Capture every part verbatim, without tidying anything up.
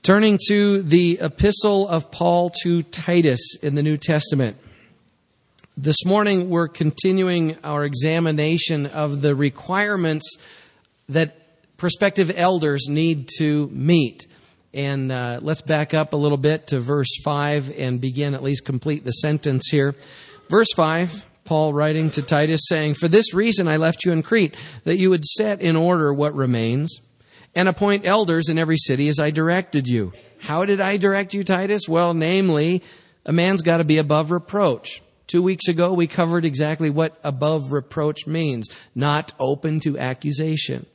Turning to the epistle of Paul to Titus in the New Testament. This morning we're continuing our examination of the requirements that prospective elders need to meet. And uh, let's back up a little bit to verse five and begin, at least complete the sentence here. Verse five, Paul writing to Titus saying, "For this reason I left you in Crete, that you would set in order what remains, and appoint elders in every city as I directed you." How did I direct you, Titus? Well, namely, a man's got to be above reproach. Two weeks ago, we covered exactly what above reproach means. Not open to accusation.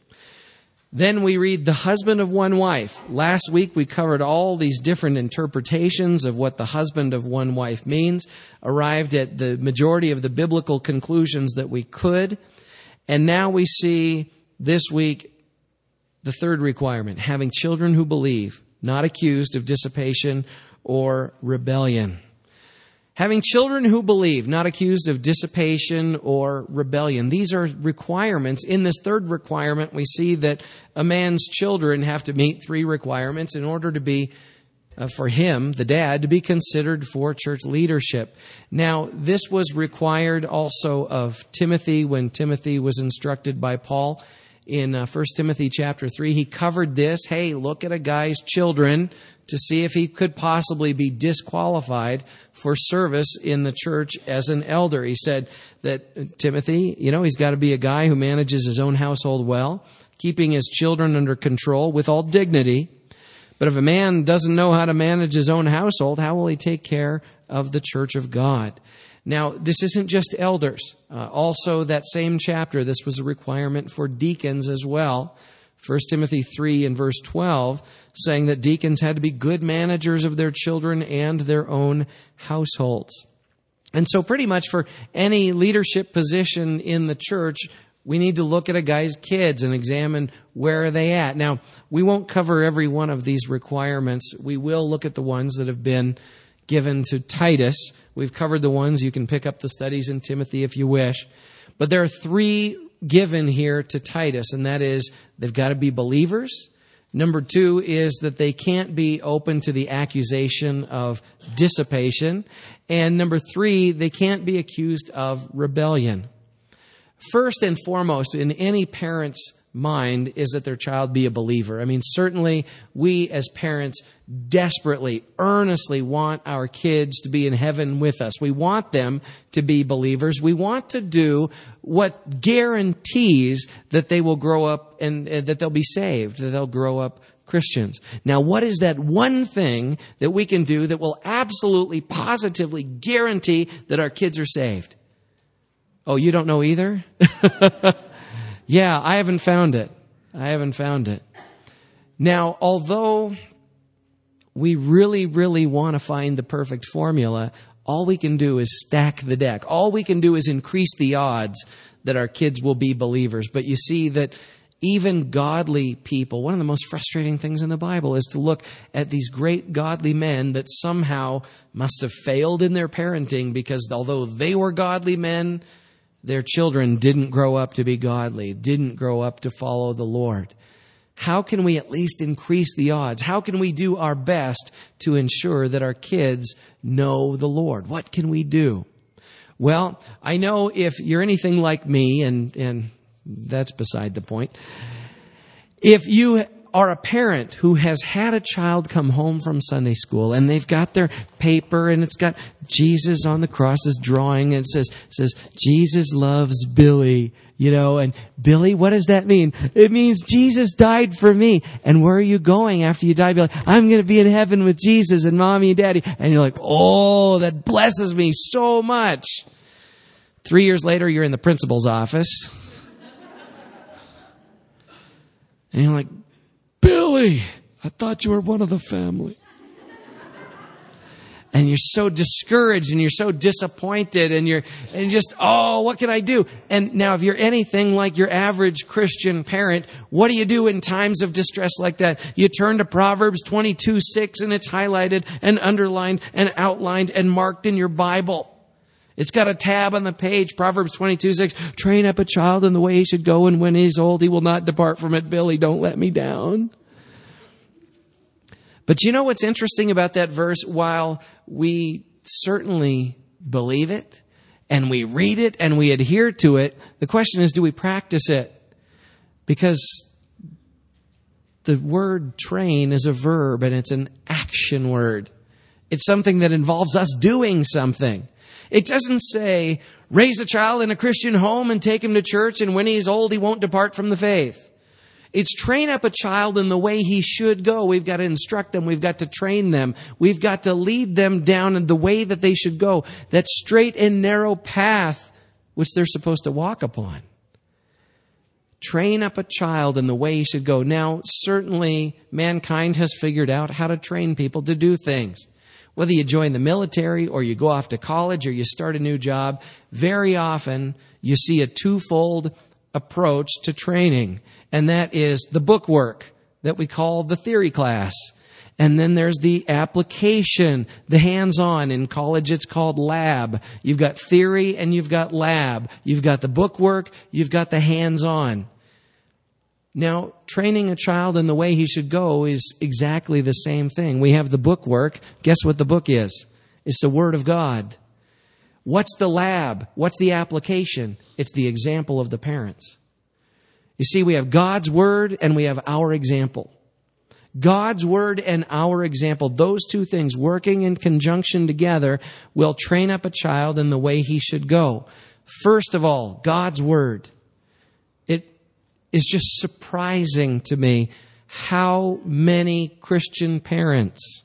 Then we read the husband of one wife. Last week, we covered all these different interpretations of what the husband of one wife means, arrived at the majority of the biblical conclusions that we could. And now we see this week the third requirement, having children who believe, not accused of dissipation or rebellion. Having children who believe, not accused of dissipation or rebellion. These are requirements. In this third requirement, we see that a man's children have to meet three requirements in order to be, uh, for him, the dad, to be considered for church leadership. Now, this was required also of Timothy when Timothy was instructed by Paul. In uh, First Timothy chapter three, he covered this. Hey, look at a guy's children to see if he could possibly be disqualified for service in the church as an elder. He said that uh, Timothy, you know, he's got to be a guy who manages his own household well, keeping his children under control with all dignity. But if a man doesn't know how to manage his own household, how will he take care of the church of God? Now, this isn't just elders. Uh, also, that same chapter, this was a requirement for deacons as well. First Timothy three and verse twelve, saying that deacons had to be good managers of their children and their own households. And so pretty much for any leadership position in the church, we need to look at a guy's kids and examine where are they at. Now, we won't cover every one of these requirements. We will look at the ones that have been given to Titus. We've covered the ones. You can pick up the studies in Timothy if you wish. But there are three given here to Titus, and that is they've got to be believers. Number two is that they can't be open to the accusation of dissipation. And number three, they can't be accused of rebellion. First and foremost, in any parent's mind is that their child be a believer. I mean, certainly we as parents desperately, earnestly want our kids to be in heaven with us. We want them to be believers. We want to do what guarantees that they will grow up and uh, that they'll be saved, that they'll grow up Christians. Now, what is that one thing that we can do that will absolutely, positively guarantee that our kids are saved? Oh, you don't know either? Yeah, I haven't found it. I haven't found it. Now, although we really, really want to find the perfect formula, all we can do is stack the deck. All we can do is increase the odds that our kids will be believers. But you see that even godly people, one of the most frustrating things in the Bible is to look at these great godly men that somehow must have failed in their parenting because although they were godly men, their children didn't grow up to be godly, didn't grow up to follow the Lord. How can we at least increase the odds? How can we do our best to ensure that our kids know the Lord? What can we do? Well, I know if you're anything like me, and, and that's beside the point, if you are a parent who has had a child come home from Sunday school and they've got their paper and it's got Jesus on the cross's drawing and it says, says Jesus loves Billy, you know, and Billy, what does that mean? It means Jesus died for me. And where are you going after you die? Be like, I'm going to be in heaven with Jesus and mommy and daddy. And you're like, oh, that blesses me so much. Three years later, you're in the principal's office. And you're like, Billy, I thought you were one of the family. And you're so discouraged and you're so disappointed and you're and just, oh, what can I do? And now if you're anything like your average Christian parent, what do you do in times of distress like that? You turn to Proverbs twenty-two six and it's highlighted and underlined and outlined and marked in your Bible. It's got a tab on the page, Proverbs twenty-two six. Train up a child in the way he should go, and when he's old, he will not depart from it. Billy, don't let me down. But you know what's interesting about that verse? While we certainly believe it, and we read it, and we adhere to it, the question is, do we practice it? Because the word train is a verb, and it's an action word. It's something that involves us doing something. It doesn't say, raise a child in a Christian home and take him to church, and when he's old, he won't depart from the faith. It's train up a child in the way he should go. We've got to instruct them. We've got to train them. We've got to lead them down in the way that they should go, that straight and narrow path which they're supposed to walk upon. Train up a child in the way he should go. Now, certainly, mankind has figured out how to train people to do things. Whether you join the military or you go off to college or you start a new job, very often you see a twofold approach to training. And that is the book work that we call the theory class. And then there's the application, the hands-on. In college, it's called lab. You've got theory and you've got lab. You've got the book work, you've got the hands-on. Now, training a child in the way he should go is exactly the same thing. We have the book work. Guess what the book is? It's the Word of God. What's the lab? What's the application? It's the example of the parents. You see, we have God's Word and we have our example. God's Word and our example, those two things working in conjunction together will train up a child in the way he should go. First of all, God's Word. It is just surprising to me how many Christian parents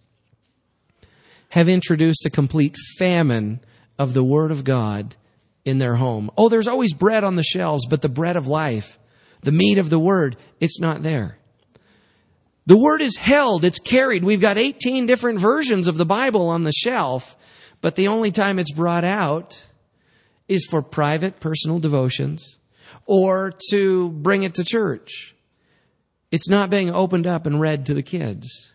have introduced a complete famine of the Word of God in their home. Oh, there's always bread on the shelves, but the bread of life, the meat of the Word, it's not there. The Word is held, it's carried. We've got eighteen different versions of the Bible on the shelf, but the only time it's brought out is for private, personal devotions or to bring it to church. It's not being opened up and read to the kids.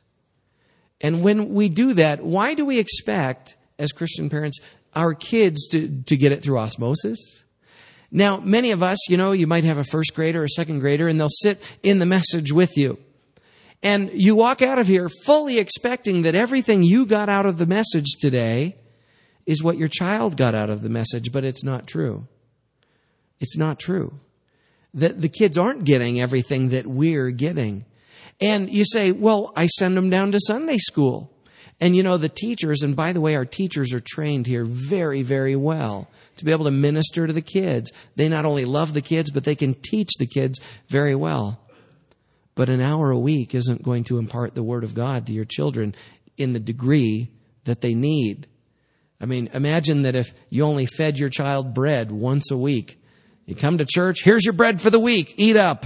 And when we do that, why do we expect, as Christian parents, our kids to, to get it through osmosis? Now, many of us, you know, you might have a first grader or a second grader, and they'll sit in the message with you. And you walk out of here fully expecting that everything you got out of the message today is what your child got out of the message, but it's not true. It's not true. That the kids aren't getting everything that we're getting. And you say, well, I send them down to Sunday school. And you know, the teachers, and by the way, our teachers are trained here very, very well to be able to minister to the kids. They not only love the kids, but they can teach the kids very well. But an hour a week isn't going to impart the Word of God to your children in the degree that they need. I mean, imagine that if you only fed your child bread once a week. You come to church, here's your bread for the week, eat up.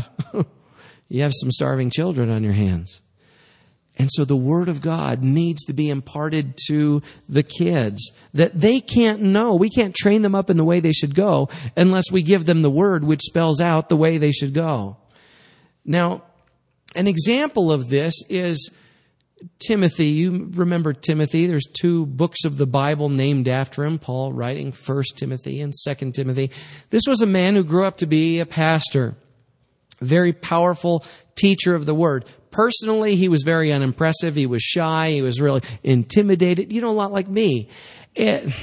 You have some starving children on your hands. And so the Word of God needs to be imparted to the kids that they can't know. We can't train them up in the way they should go unless we give them the Word which spells out the way they should go. Now, an example of this is Timothy. You remember Timothy. There's two books of the Bible named after him. Paul writing First Timothy and Second Timothy. This was a man who grew up to be a pastor. A very powerful teacher of the Word. Personally, he was very unimpressive. He was shy. He was really intimidated. You know, a lot like me. It,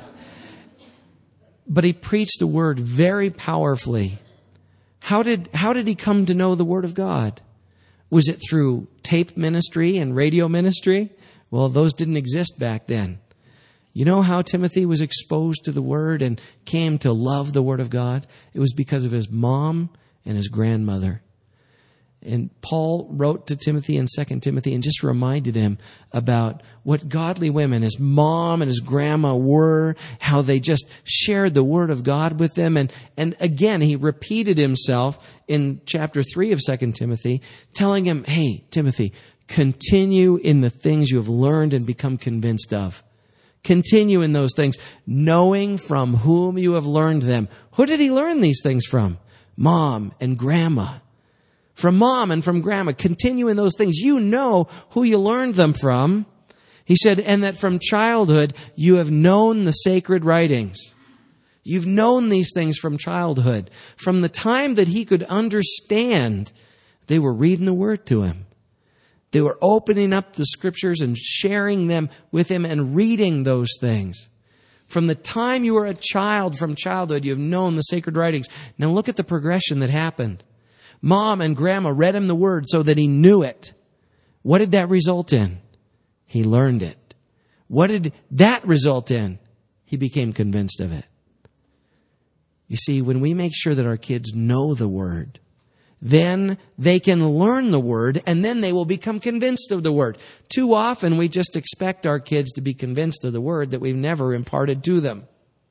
but he preached the Word very powerfully. How did, how did he come to know the Word of God? Was it through tape ministry and radio ministry? Well, those didn't exist back then. You know how Timothy was exposed to the Word and came to love the Word of God? It was because of his mom and his grandmother. And Paul wrote to Timothy in Second Timothy and just reminded him about what godly women, his mom and his grandma were, how they just shared the Word of God with them. And, and again, he repeated himself in chapter three of Second Timothy, telling him, hey, Timothy, continue in the things you have learned and become convinced of. Continue in those things, knowing from whom you have learned them. Who did he learn these things from? Mom and grandma. From mom and from grandma. Continue in those things. You know who you learned them from. He said, and that from childhood you have known the sacred writings. You've known these things from childhood. From the time that he could understand, they were reading the Word to him. They were opening up the scriptures and sharing them with him and reading those things. From the time you were a child, from childhood, you have known the sacred writings. Now look at the progression that happened. Mom and grandma read him the word so that he knew it. What did that result in? He learned it. What did that result in? He became convinced of it. You see, when we make sure that our kids know the word, then they can learn the word, and then they will become convinced of the word. Too often we just expect our kids to be convinced of the word that we've never imparted to them.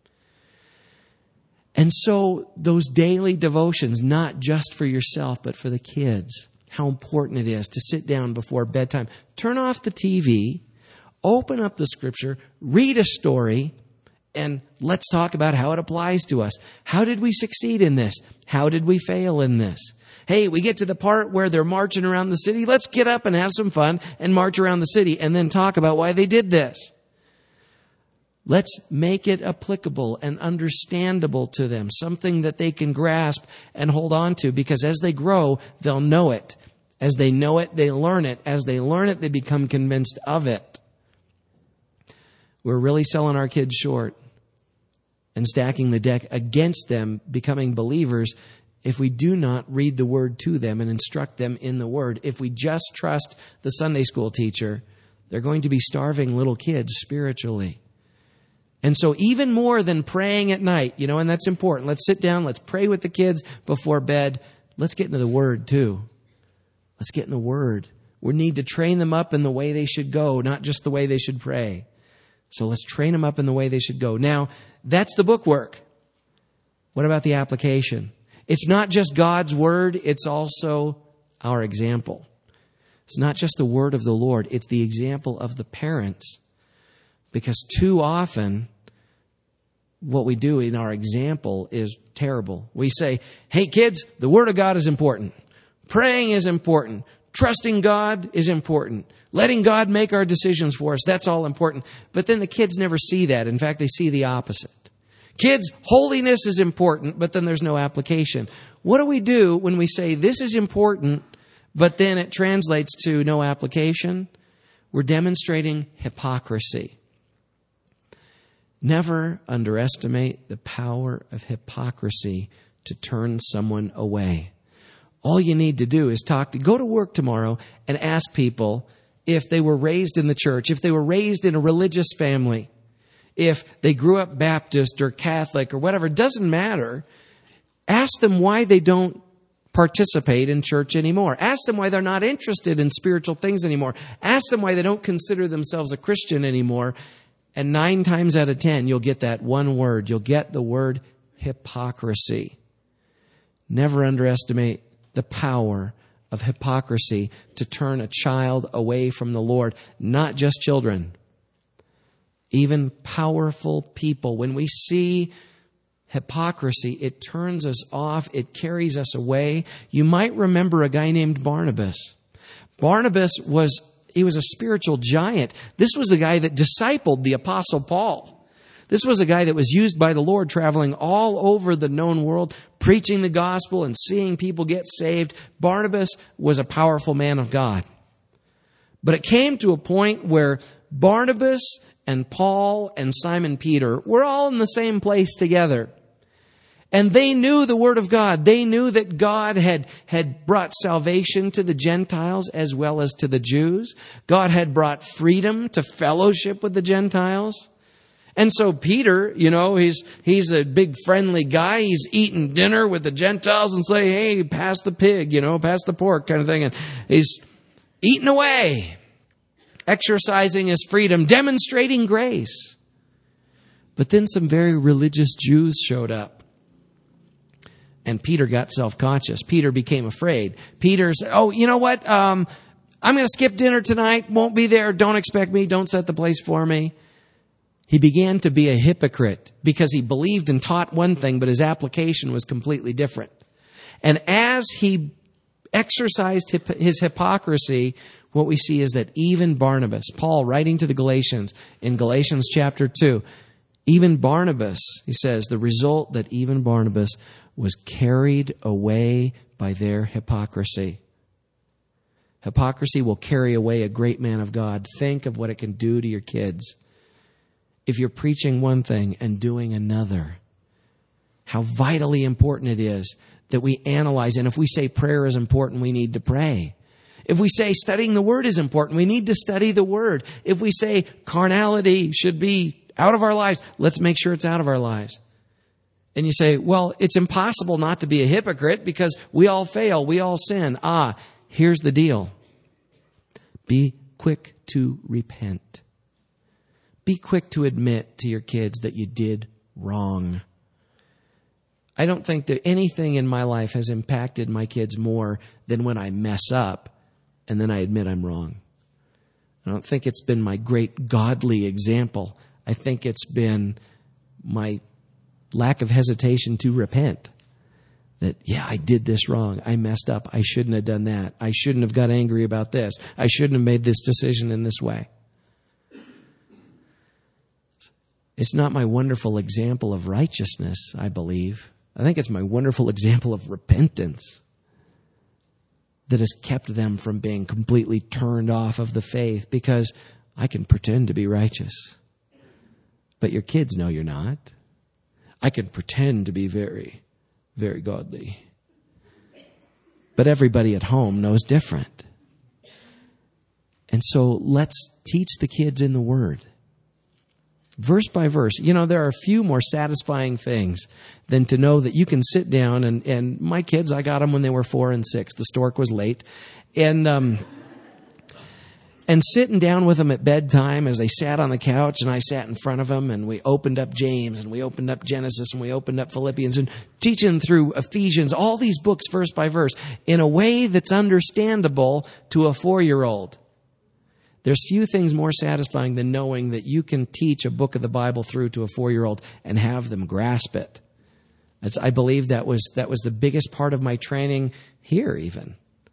And so those daily devotions, not just for yourself, but for the kids, how important it is to sit down before bedtime. Turn off the T V, open up the scripture, read a story, and let's talk about how it applies to us. How did we succeed in this? How did we fail in this? Hey, we get to the part where they're marching around the city. Let's get up and have some fun and march around the city and then talk about why they did this. Let's make it applicable and understandable to them, something that they can grasp and hold on to, because as they grow, they'll know it. As they know it, they learn it. As they learn it, they become convinced of it. We're really selling our kids short and stacking the deck against them becoming believers if we do not read the word to them and instruct them in the word. If we just trust the Sunday school teacher, they're going to be starving little kids spiritually. And so even more than praying at night, you know, and that's important. Let's sit down, let's pray with the kids before bed. Let's get into the word too. Let's get in the word. We need to train them up in the way they should go, not just the way they should pray. So let's train them up in the way they should go. Now, that's the book work. What about the application? It's not just God's word, it's also our example. It's not just the word of the Lord, it's the example of the parents. Because too often, what we do in our example is terrible. We say, hey kids, the word of God is important. Praying is important. Trusting God is important. Letting God make our decisions for us, that's all important. But then the kids never see that. In fact, they see the opposite. Kids, holiness is important, but then there's no application. What do we do when we say this is important, but then it translates to no application? We're demonstrating hypocrisy. Never underestimate the power of hypocrisy to turn someone away. All you need to do is talk to, go to work tomorrow and ask people if they were raised in the church, if they were raised in a religious family, if they grew up Baptist or Catholic or whatever, it doesn't matter. Ask them why they don't participate in church anymore. Ask them why they're not interested in spiritual things anymore. Ask them why they don't consider themselves a Christian anymore. And nine times out of ten, you'll get that one word. You'll get the word hypocrisy. Never underestimate the power of hypocrisy to turn a child away from the Lord. Not just children. Even powerful people. When we see hypocrisy, it turns us off. It carries us away. You might remember a guy named Barnabas. Barnabas was, he was a spiritual giant. This was the guy that discipled the Apostle Paul. This was a guy that was used by the Lord, traveling all over the known world, preaching the gospel and seeing people get saved. Barnabas was a powerful man of God. But it came to a point where Barnabas and Paul and Simon Peter were all in the same place together. And they knew the Word of God. They knew that God had, had brought salvation to the Gentiles as well as to the Jews. God had brought freedom to fellowship with the Gentiles. And so Peter, you know, he's he's a big friendly guy. He's eating dinner with the Gentiles and say, hey, pass the pig, you know, pass the pork kind of thing. And he's eating away, exercising his freedom, demonstrating grace. But then some very religious Jews showed up. And Peter got self-conscious. Peter became afraid. Peter said, oh, you know what? Um, I'm going to skip dinner tonight. Won't be there. Don't expect me. Don't set the place for me. He began to be a hypocrite because he believed and taught one thing, but his application was completely different. And as he exercised his hypocrisy, what we see is that even Barnabas, Paul writing to the Galatians in Galatians chapter two, even Barnabas, he says, the result that even Barnabas was carried away by their hypocrisy. Hypocrisy will carry away a great man of God. Think of what it can do to your kids. If you're preaching one thing and doing another, how vitally important it is that we analyze. And if we say prayer is important, we need to pray. If we say studying the Word is important, we need to study the Word. If we say carnality should be out of our lives, let's make sure it's out of our lives. And you say, well, it's impossible not to be a hypocrite because we all fail, we all sin. Ah, here's the deal. Be quick to repent. Be quick to admit to your kids that you did wrong. I don't think that anything in my life has impacted my kids more than when I mess up and then I admit I'm wrong. I don't think it's been my great godly example. I think it's been my lack of hesitation to repent. That, yeah, I did this wrong. I messed up. I shouldn't have done that. I shouldn't have got angry about this. I shouldn't have made this decision in this way. It's not my wonderful example of righteousness, I believe. I think it's my wonderful example of repentance that has kept them from being completely turned off of the faith, because I can pretend to be righteous, but your kids know you're not. I can pretend to be very, very godly, but everybody at home knows different. And so let's teach the kids in the Word. Verse by verse. You know, there are few more satisfying things than to know that you can sit down and, and my kids, I got them when they were four and six. The stork was late. And, um, and sitting down with them at bedtime as they sat on the couch and I sat in front of them and we opened up James and we opened up Genesis and we opened up Philippians and teaching through Ephesians, all these books verse by verse in a way that's understandable to a four-year-old. There's few things more satisfying than knowing that you can teach a book of the Bible through to a four-year-old and have them grasp it. That's, I believe that was that was the biggest part of my training here even,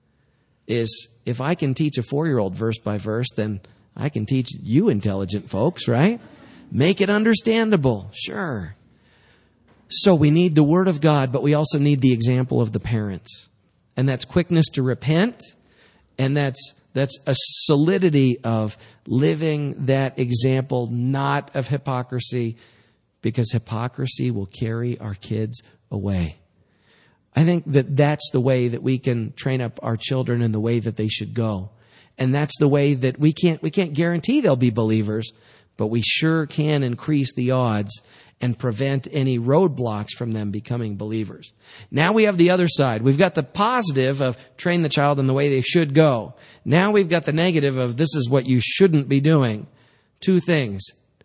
is if I can teach a four-year-old verse by verse, then I can teach you intelligent folks, right? Make it understandable, sure. So we need the Word of God, but we also need the example of the parents. And that's quickness to repent, and that's That's a solidity of living that example, not of hypocrisy, because hypocrisy will carry our kids away. I think that that's the way that we can train up our children in the way that they should go. And that's the way that we can't, we can't guarantee they'll be believers, but we sure can increase the odds and prevent any roadblocks from them becoming believers. Now we have the other side. We've got the positive of train the child in the way they should go. Now we've got the negative of this is what you shouldn't be doing. Two things.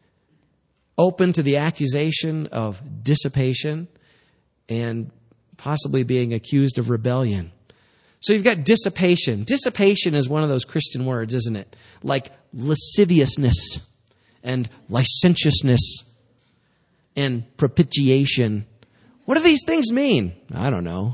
Open to the accusation of dissipation and possibly being accused of rebellion. So you've got dissipation. Dissipation is one of those Christian words, isn't it? Like lasciviousness and licentiousness and propitiation. What do these things mean? I don't know.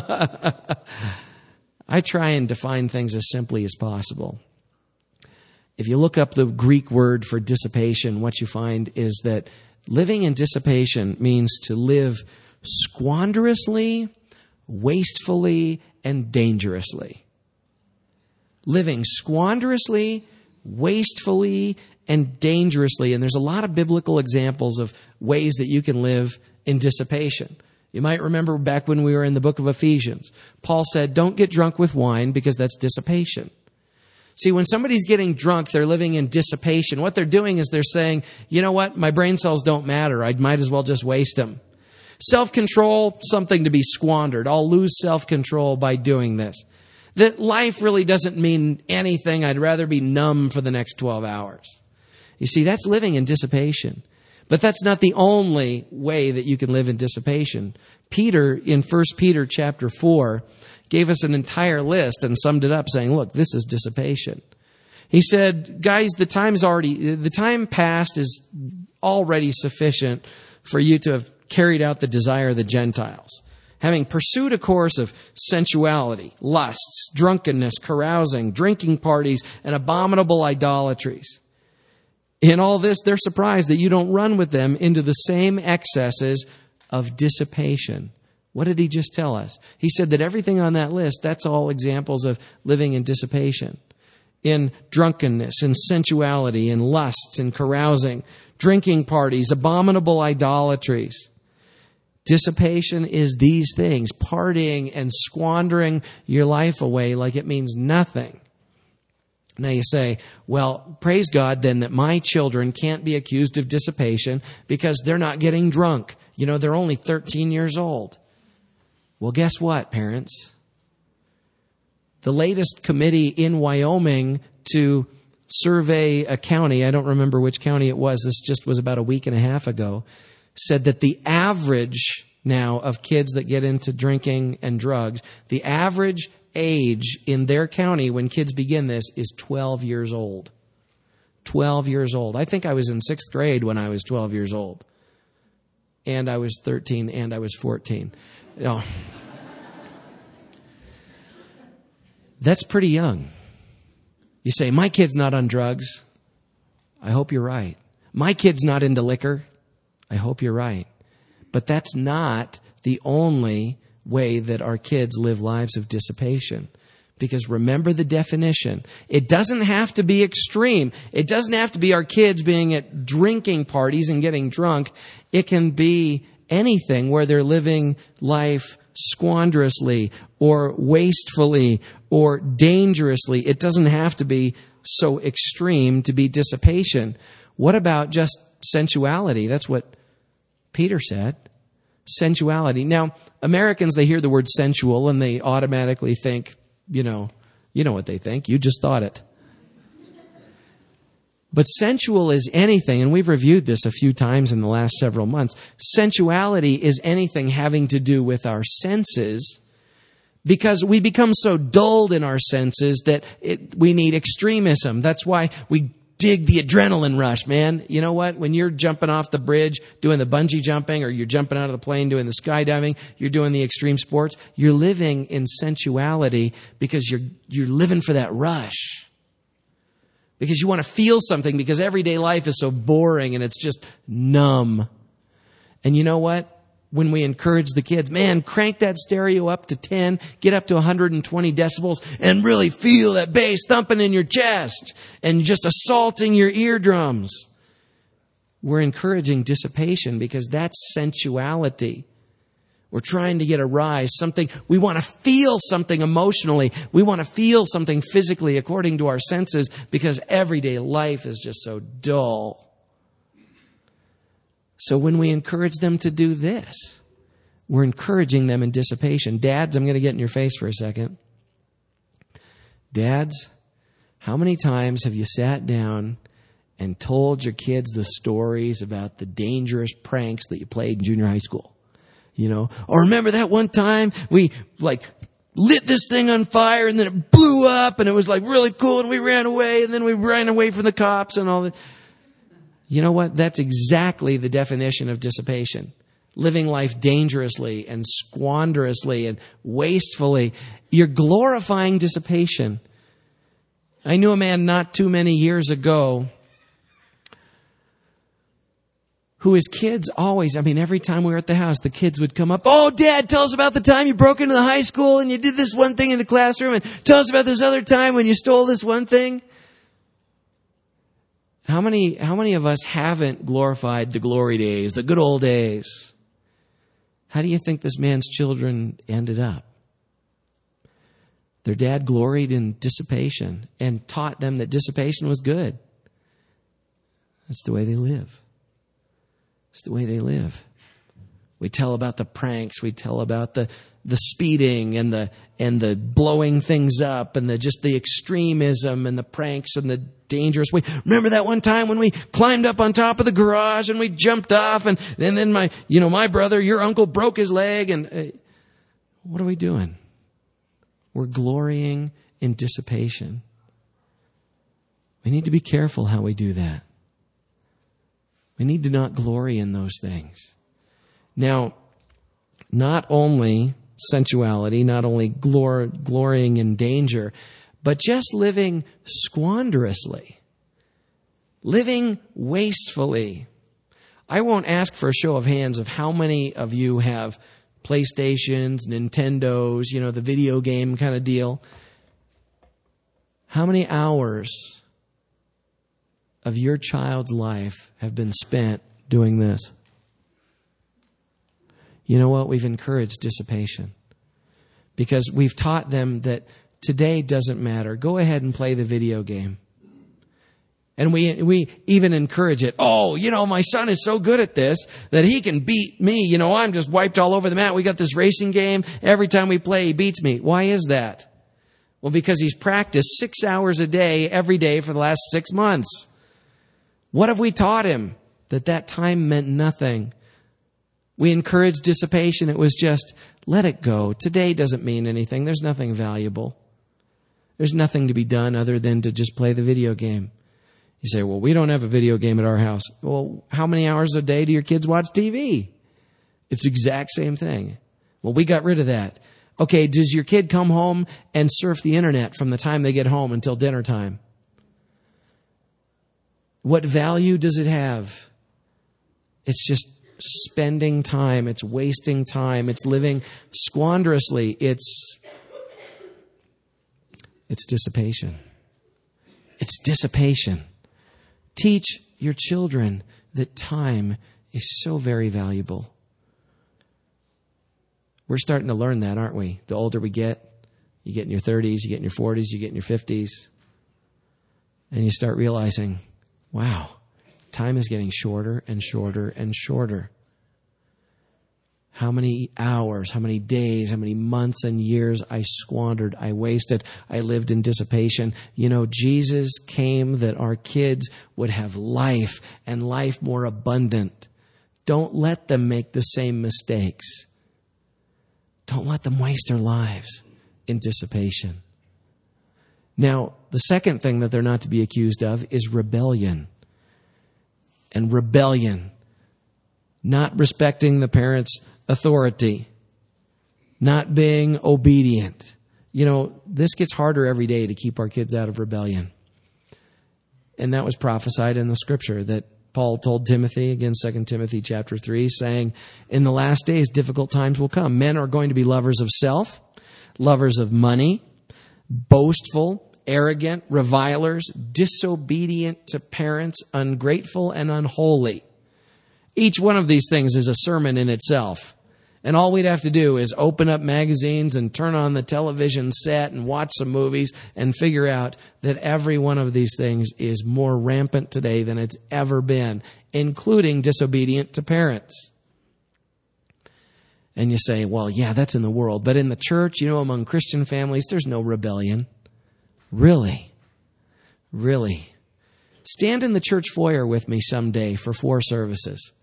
I try and define things as simply as possible. If you look up the Greek word for dissipation, what you find is that living in dissipation means to live squanderously, wastefully, and dangerously. Living squanderously, wastefully, and dangerously. And there's a lot of biblical examples of ways that you can live in dissipation. You might remember back when we were in the book of Ephesians, Paul said, don't get drunk with wine because that's dissipation. See, when somebody's getting drunk, they're living in dissipation. What they're doing is they're saying, you know what, my brain cells don't matter. I might as well just waste them. Self-control, something to be squandered. I'll lose self-control by doing this. That life really doesn't mean anything. I'd rather be numb for the next twelve hours. You see, that's living in dissipation. But that's not the only way that you can live in dissipation. Peter, in First Peter chapter four, gave us an entire list and summed it up saying, look, this is dissipation. He said, guys, the time's already, the time past is already sufficient for you to have carried out the desire of the Gentiles, having pursued a course of sensuality, lusts, drunkenness, carousing, drinking parties, and abominable idolatries. In all this, they're surprised that you don't run with them into the same excesses of dissipation What did he just tell us? He said that everything on that list, that's all examples of living in dissipation, in drunkenness, in sensuality, in lusts, in carousing, drinking parties, abominable idolatries. Dissipation is these things, partying and squandering your life away like it means nothing. Now you say, well, praise God then that my children can't be accused of dissipation because they're not getting drunk. You know, they're only thirteen years old. Well, guess what, parents? The latest committee in Wyoming to survey a county, I don't remember which county it was, this just was about a week and a half ago, said that the average now of kids that get into drinking and drugs, the average age in their county when kids begin this is twelve years old. twelve years old. I think I was in sixth grade when I was twelve years old. And I was thirteen and I was fourteen. No. That's pretty young. You say, my kid's not on drugs. I hope you're right. My kid's not into liquor. I hope you're right. But that's not the only way that our kids live lives of dissipation. Because remember the definition. It doesn't have to be extreme. It doesn't have to be our kids being at drinking parties and getting drunk. It can be anything where they're living life squanderously or wastefully or dangerously. It doesn't have to be so extreme to be dissipation. What about just sensuality? That's what Peter said. Sensuality. Now, Americans, they hear the word sensual and they automatically think, you know, you know what they think. You just thought it. But sensual is anything, and we've reviewed this a few times in the last several months. Sensuality is anything having to do with our senses, because we become so dulled in our senses that it, we need extremism. That's why we dig the adrenaline rush, man. You know what? When you're jumping off the bridge, doing the bungee jumping, or you're jumping out of the plane, doing the skydiving, you're doing the extreme sports, you're living in sensuality because you're you're living for that rush. Because you want to feel something, because everyday life is so boring and it's just numb. And you know what? When we encourage the kids, man, crank that stereo up to ten, get up to one hundred twenty decibels, and really feel that bass thumping in your chest and just assaulting your eardrums. We're encouraging dissipation because that's sensuality. We're trying to get a rise, something, we want to feel something emotionally. We want to feel something physically according to our senses because everyday life is just so dull. So when we encourage them to do this, we're encouraging them in dissipation. Dads, I'm going to get in your face for a second. Dads, how many times have you sat down and told your kids the stories about the dangerous pranks that you played in junior high school? You know, or remember that one time we like lit this thing on fire and then it blew up and it was like really cool and we ran away and then we ran away from the cops and all that. You know what? That's exactly the definition of dissipation. Living life dangerously and squanderously and wastefully. You're glorifying dissipation. I knew a man not too many years ago who his kids always, I mean, every time we were at the house, the kids would come up, oh, Dad, tell us about the time you broke into the high school and you did this one thing in the classroom, and tell us about this other time when you stole this one thing. How many, how many of us haven't glorified the glory days, the good old days? How do you think this man's children ended up? Their dad gloried in dissipation and taught them that dissipation was good. That's the way they live. It's the way they live. We tell about the pranks. We tell about the, the speeding and the, and the blowing things up and the, just the extremism and the pranks and the dangerous way. Remember that one time when we climbed up on top of the garage and we jumped off and, and then my, you know, my brother, your uncle broke his leg and uh, what are we doing? We're glorying in dissipation. We need to be careful how we do that. We need to not glory in those things. Now, not only sensuality, not only glor- glorying in danger, but just living squanderously, living wastefully. I won't ask for a show of hands of how many of you have PlayStations, Nintendos, you know, the video game kind of deal. How many hours of your child's life have been spent doing this? You know what? We've encouraged dissipation because we've taught them that today doesn't matter. Go ahead and play the video game. And we we even encourage it. Oh, you know, my son is so good at this that he can beat me. You know, I'm just wiped all over the mat. We got this racing game. Every time we play, he beats me. Why is that? Well, because he's practiced six hours a day, every day for the last six months. What have we taught him? That that time meant nothing. We encouraged dissipation. It was just, let it go. Today doesn't mean anything. There's nothing valuable. There's nothing to be done other than to just play the video game. You say, well, we don't have a video game at our house. Well, how many hours a day do your kids watch T V? It's the exact same thing. Well, we got rid of that. Okay, does your kid come home and surf the internet from the time they get home until dinner time? What value does it have? It's just spending time. It's wasting time. It's living squanderously. It's, it's dissipation. It's dissipation. Teach your children that time is so very valuable. We're starting to learn that, aren't we? The older we get, you get in your thirties, you get in your forties, you get in your fifties, and you start realizing, wow, time is getting shorter and shorter and shorter. How many hours, how many days, how many months and years I squandered, I wasted, I lived in dissipation. You know, Jesus came that our kids would have life and life more abundant. Don't let them make the same mistakes. Don't let them waste their lives in dissipation. Now, the second thing that they're not to be accused of is rebellion. And rebellion, not respecting the parents' authority, not being obedient. You know, this gets harder every day to keep our kids out of rebellion. And that was prophesied in the scripture that Paul told Timothy, again, Second Timothy chapter three, saying, in the last days, difficult times will come. Men are going to be lovers of self, lovers of money, boastful, arrogant, revilers, disobedient to parents, ungrateful, and unholy. Each one of these things is a sermon in itself. And all we'd have to do is open up magazines and turn on the television set and watch some movies and figure out that every one of these things is more rampant today than it's ever been, including disobedient to parents. And you say, well, yeah, that's in the world. But in the church, you know, among Christian families, there's no rebellion. Really? Really? Stand in the church foyer with me someday for four services.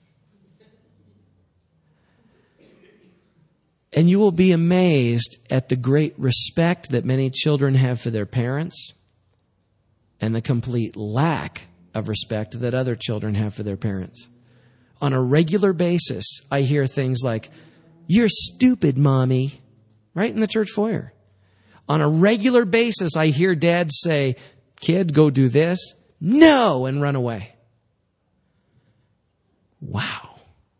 And you will be amazed at the great respect that many children have for their parents and the complete lack of respect that other children have for their parents. On a regular basis, I hear things like, "You're stupid, Mommy," right in the church foyer. On a regular basis, I hear dads say, "Kid, go do this." "No," and run away. Wow.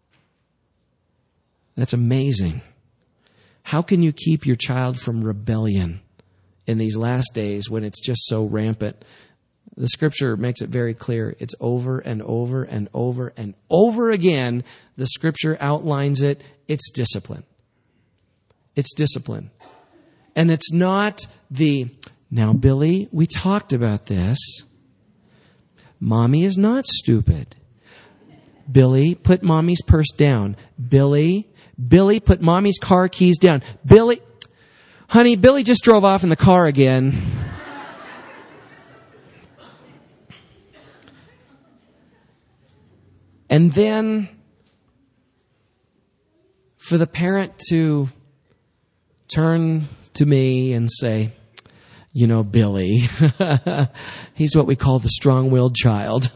That's amazing. How can you keep your child from rebellion in these last days when it's just so rampant? The scripture makes it very clear. It's over and over and over and over again. The scripture outlines it. It's discipline. It's discipline. And it's not the, now, Billy, we talked about this. Mommy is not stupid. Billy, put Mommy's purse down. Billy, Billy, put Mommy's car keys down. Billy, honey, Billy just drove off in the car again. And then for the parent to turn to me and say, you know, Billy, he's what we call the strong-willed child.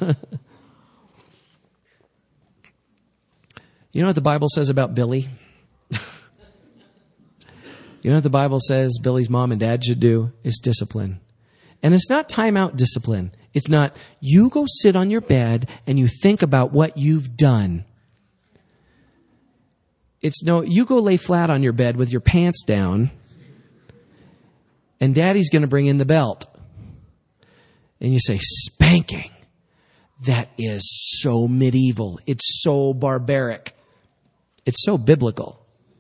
You know what the Bible says about Billy? You know what the Bible says Billy's mom and dad should do? Is discipline. And it's not timeout discipline. It's not, you go sit on your bed and you think about what you've done. It's no, you go lay flat on your bed with your pants down, and Daddy's going to bring in the belt. And you say, spanking. That is so medieval. It's so barbaric. It's so biblical.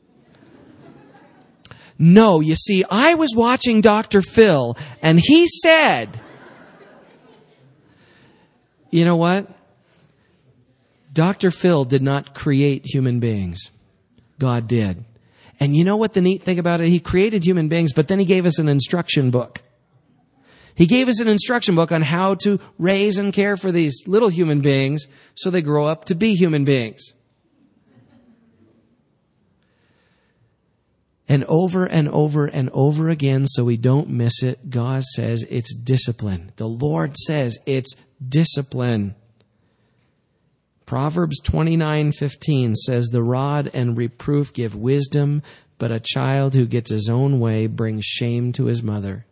No, you see, I was watching Doctor Phil, and he said, you know what? Doctor Phil did not create human beings. God did. And you know what the neat thing about it? He created human beings, but then he gave us an instruction book. He gave us an instruction book on how to raise and care for these little human beings so they grow up to be human beings. And over and over and over again, so we don't miss it, God says it's discipline. The Lord says it's discipline. Proverbs twenty-nine fifteen says, the rod and reproof give wisdom, but a child who gets his own way brings shame to his mother.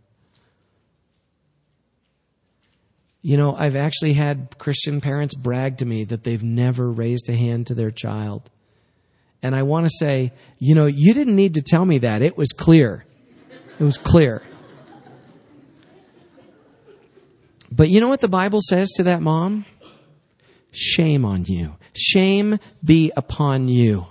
You know, I've actually had Christian parents brag to me that they've never raised a hand to their child. And I want to say, you know, you didn't need to tell me that. It was clear. It was clear. But you know what the Bible says to that mom? Shame on you. Shame be upon you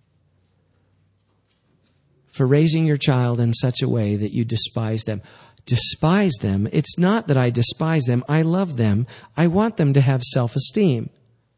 for raising your child in such a way that you despise them. Despise them. It's not that I despise them. I love them. I want them to have self-esteem.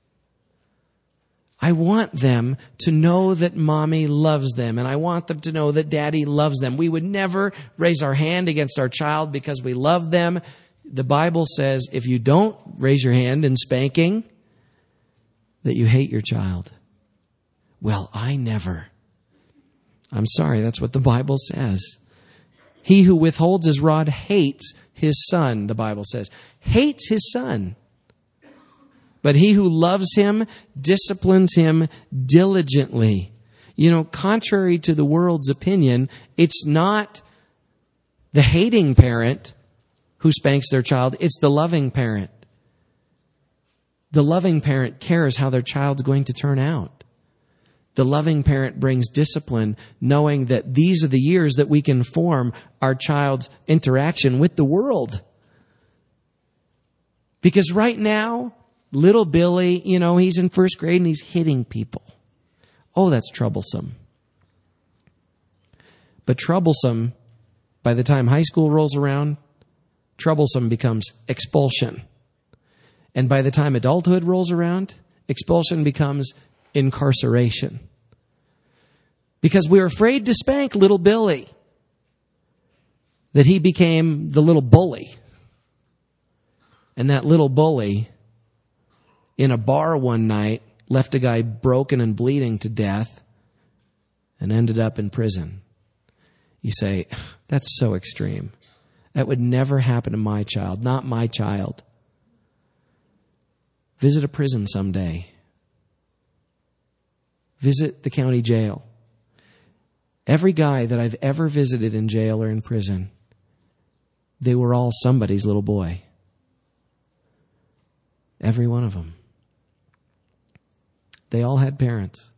I want them to know that mommy loves them, and I want them to know that daddy loves them. We would never raise our hand against our child because we love them. The Bible says if you don't raise your hand in spanking, that you hate your child. Well, I never. I'm sorry, that's what the Bible says. He who withholds his rod hates his son, the Bible says. Hates his son. But he who loves him disciplines him diligently. You know, contrary to the world's opinion, it's not the hating parent who spanks their child. It's the loving parent. The loving parent cares how their child's going to turn out. The loving parent brings discipline, knowing that these are the years that we can form our child's interaction with the world. Because right now, little Billy, you know, he's in first grade and he's hitting people. Oh, that's troublesome. But troublesome, by the time high school rolls around, troublesome becomes expulsion. And by the time adulthood rolls around, expulsion becomes incarceration. Because we're afraid to spank little Billy, that he became the little bully. And that little bully in a bar one night left a guy broken and bleeding to death and ended up in prison. You say, that's so extreme. That would never happen to my child, not my child. Visit a prison someday. Visit the county jail. Every guy that I've ever visited in jail or in prison, they were all somebody's little boy. Every one of them. They all had parents.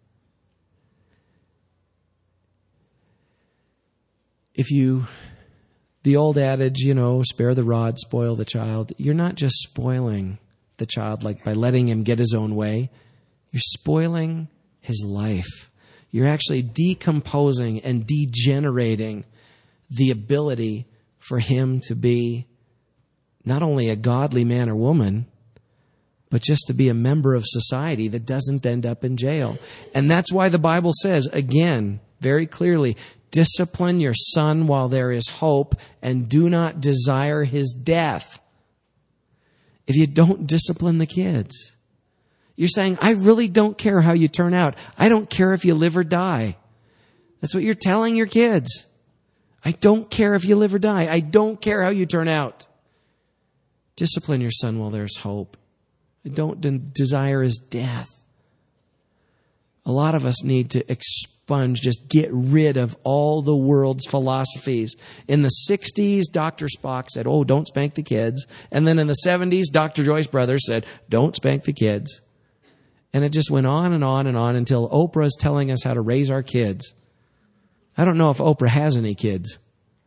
If you, the old adage, you know, spare the rod, spoil the child, you're not just spoiling the child like by letting him get his own way. You're spoiling his life. You're actually decomposing and degenerating the ability for him to be not only a godly man or woman, but just to be a member of society that doesn't end up in jail. And that's why the Bible says, again, very clearly, discipline your son while there is hope and do not desire his death. If you don't discipline the kids, you're saying, I really don't care how you turn out. I don't care if you live or die. That's what you're telling your kids. I don't care if you live or die. I don't care how you turn out. Discipline your son while there's hope. I don't de- desire his death. A lot of us need to expunge, just get rid of all the world's philosophies. In the sixties, Doctor Spock said, oh, don't spank the kids. And then in the seventies, Doctor Joyce Brothers said, don't spank the kids. And it just went on and on and on until Oprah is telling us how to raise our kids. I don't know if Oprah has any kids,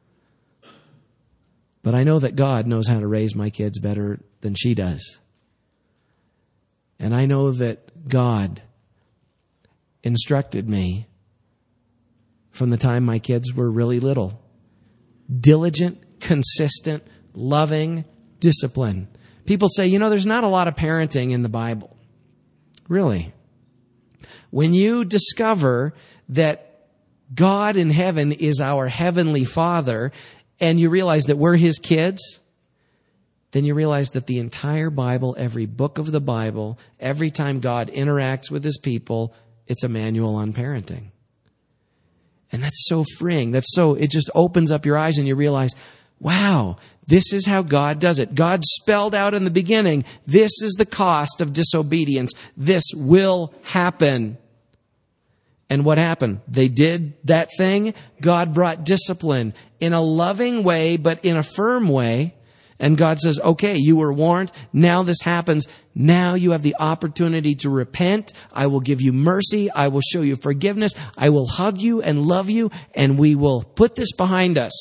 but I know that God knows how to raise my kids better than she does. And I know that God instructed me from the time my kids were really little. Diligent, consistent, loving discipline. People say, you know, there's not a lot of parenting in the Bible. Really. When you discover that God in heaven is our heavenly Father, and you realize that we're His kids, then you realize that the entire Bible, every book of the Bible, every time God interacts with His people, it's a manual on parenting. And that's so freeing. That's so, it just opens up your eyes and you realize, wow, this is how God does it. God spelled out in the beginning, this is the cost of disobedience. This will happen. And what happened? They did that thing. God brought discipline in a loving way, but in a firm way. And God says, okay, you were warned. Now this happens. Now you have the opportunity to repent. I will give you mercy. I will show you forgiveness. I will hug you and love you, and we will put this behind us.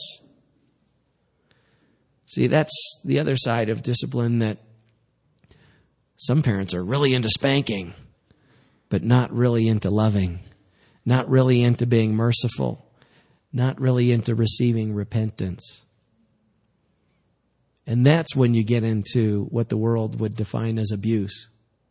See, that's the other side of discipline, that some parents are really into spanking, but not really into loving, not really into being merciful, not really into receiving repentance. And that's when you get into what the world would define as abuse.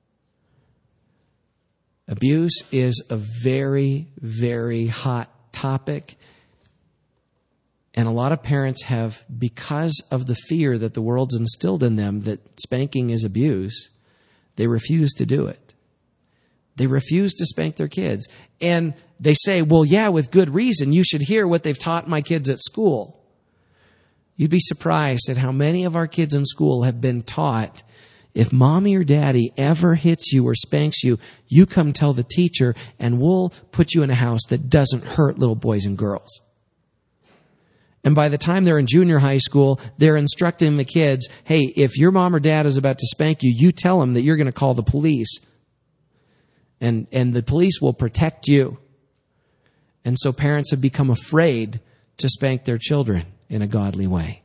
Abuse is a very, very hot topic. And a lot of parents have, because of the fear that the world's instilled in them that spanking is abuse, they refuse to do it. They refuse to spank their kids. And they say, well, yeah, with good reason. You should hear what they've taught my kids at school. You'd be surprised at how many of our kids in school have been taught, if mommy or daddy ever hits you or spanks you, you come tell the teacher and we'll put you in a house that doesn't hurt little boys and girls. And by the time they're in junior high school, they're instructing the kids, hey, if your mom or dad is about to spank you, you tell them that you're going to call the police. And, and the police will protect you. And so parents have become afraid to spank their children in a godly way.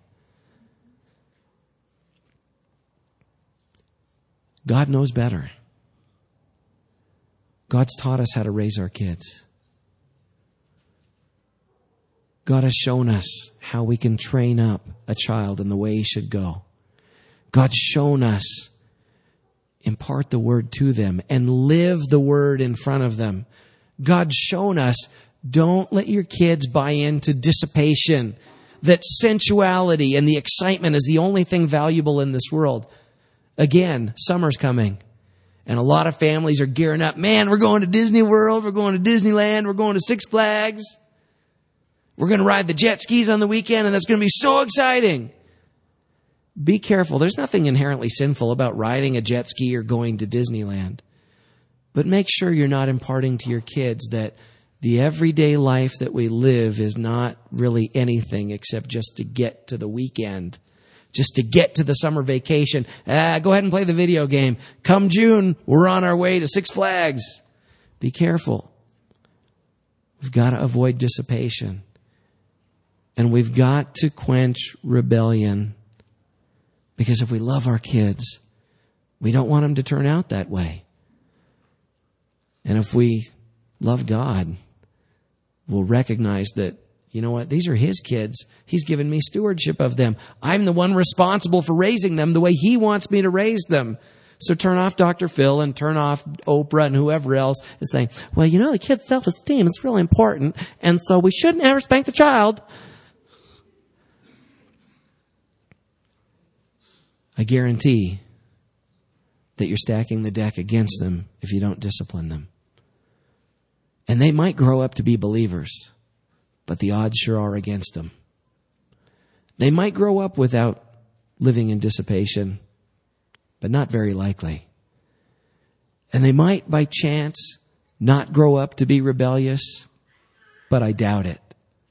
God knows better. God's taught us how to raise our kids. God has shown us how we can train up a child in the way he should go. God's shown us, impart the word to them and live the word in front of them. God's shown us, don't let your kids buy into dissipation, that sensuality and the excitement is the only thing valuable in this world. Again, summer's coming. And a lot of families are gearing up. Man, we're going to Disney World. We're going to Disneyland. We're going to Six Flags. We're going to ride the jet skis on the weekend, and that's going to be so exciting. Be careful. There's nothing inherently sinful about riding a jet ski or going to Disneyland. But make sure you're not imparting to your kids that the everyday life that we live is not really anything except just to get to the weekend, just to get to the summer vacation. Ah, go ahead and play the video game. Come June, we're on our way to Six Flags. Be careful. We've got to avoid dissipation. And we've got to quench rebellion. Because if we love our kids, we don't want them to turn out that way. And if we love God, we'll recognize that, you know what, these are his kids. He's given me stewardship of them. I'm the one responsible for raising them the way he wants me to raise them. So turn off Doctor Phil and turn off Oprah and whoever else is saying, well, you know, the kid's self-esteem is really important, and so we shouldn't ever spank the child. I guarantee that you're stacking the deck against them if you don't discipline them. And they might grow up to be believers, but the odds sure are against them. They might grow up without living in dissipation, but not very likely. And they might, by chance, not grow up to be rebellious, but I doubt it.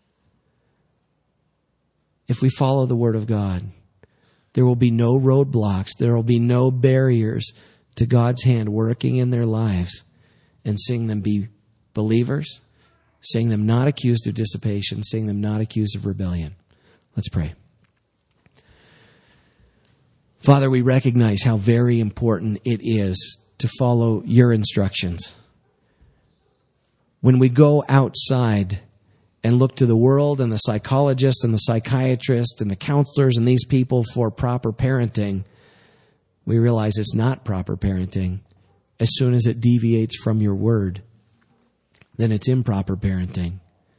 If we follow the Word of God, there will be no roadblocks. There will be no barriers to God's hand working in their lives and seeing them be believers, seeing them not accused of dissipation, seeing them not accused of rebellion. Let's pray. Father, we recognize how very important it is to follow your instructions. When we go outside and look to the world and the psychologists and the psychiatrists and the counselors and these people for proper parenting, we realize it's not proper parenting. As soon as it deviates from your word, then it's improper parenting.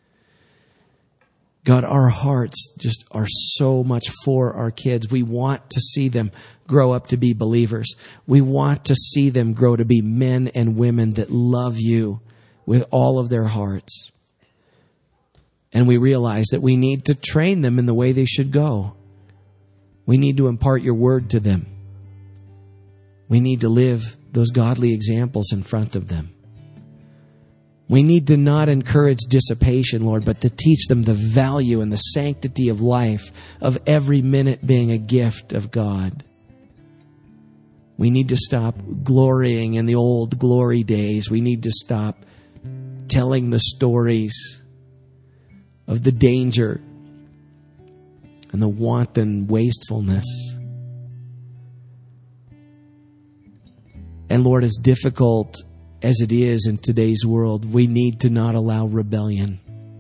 God, our hearts just are so much for our kids. We want to see them grow up to be believers. We want to see them grow to be men and women that love you with all of their hearts. And we realize that we need to train them in the way they should go. We need to impart your word to them. We need to live those godly examples in front of them. We need to not encourage dissipation, Lord, but to teach them the value and the sanctity of life, of every minute being a gift of God. We need to stop glorying in the old glory days. We need to stop telling the stories of the danger and the wanton wastefulness. And Lord, as difficult as it is in today's world, we need to not allow rebellion.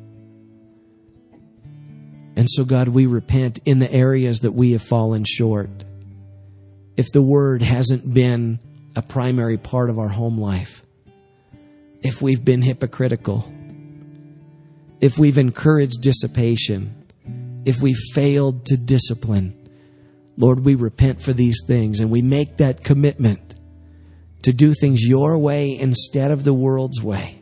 And so, God, we repent in the areas that we have fallen short. If the word hasn't been a primary part of our home life, if we've been hypocritical, if we've encouraged dissipation, if we've failed to discipline, Lord, we repent for these things and we make that commitment to do things your way instead of the world's way.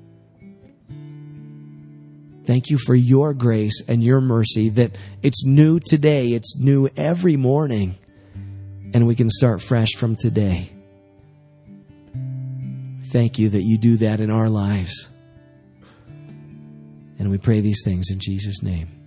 Thank you for your grace and your mercy that it's new today, it's new every morning, and we can start fresh from today. Thank you that you do that in our lives. And we pray these things in Jesus' name.